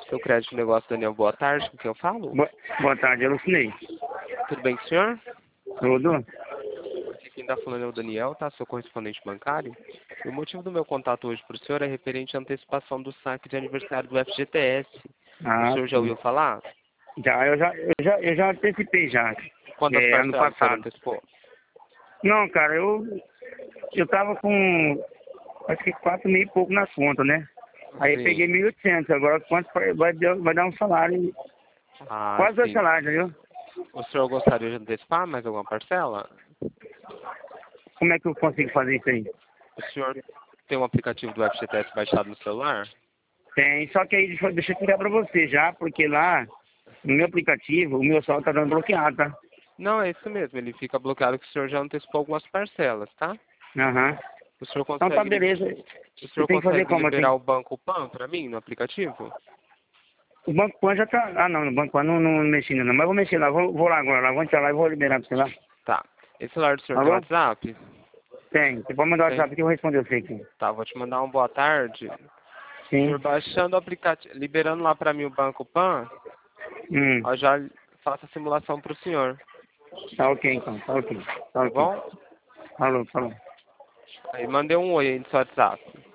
Seu crédito negócio, Daniel, boa tarde, com quem eu falo? Boa tarde, eu Lucinei. Tudo bem com o senhor? Tudo? Aqui quem está falando é o Daniel, tá? Seu correspondente bancário. E o motivo do meu contato hoje para o senhor é referente à antecipação do saque de aniversário do FGTS. O senhor já Sim. ouviu falar? Eu já antecipei já. Quantas Ano parcelas o senhor passado. antecipou? Não, cara, eu tava com, acho que 4 mil e pouco nas contas, né? Aí eu peguei Sim. 1.800, agora quanto vai dar um salário, Ah, quase 2 sim. salários, viu? O senhor gostaria de antecipar mais alguma parcela? Como é que eu consigo fazer isso aí? O senhor tem um aplicativo do FGTS baixado no celular? Tem, só que aí deixa eu explicar pra você já, porque lá, no meu aplicativo, o meu saldo tá dando bloqueado, tá? Não, é isso mesmo. Ele fica bloqueado que o senhor já antecipou algumas parcelas, tá? Aham. O senhor Então tá, consegue, beleza. o Eu senhor tenho que fazer consegue como liberar assim? o Banco Pan para mim no aplicativo? O Banco Pan já tá. Ah, não, no Banco Pan não mexi ainda não. Mas vou mexer lá, vou lá agora, lá, vou entrar lá e vou liberar pra você lá. Tá. Esse celular do senhor Tá tem bom? WhatsApp? Tem. Você pode mandar o WhatsApp Tem. que eu respondo você aqui. Tá, vou te mandar uma boa tarde. O senhor Sim. baixando o aplicativo, liberando lá para mim o Banco Pan, Hum. eu já faço a simulação para o senhor. Tá ok então, tá ok. Tá Tá ok. bom? Falou, falou. Aí mandei um oi aí no seu WhatsApp.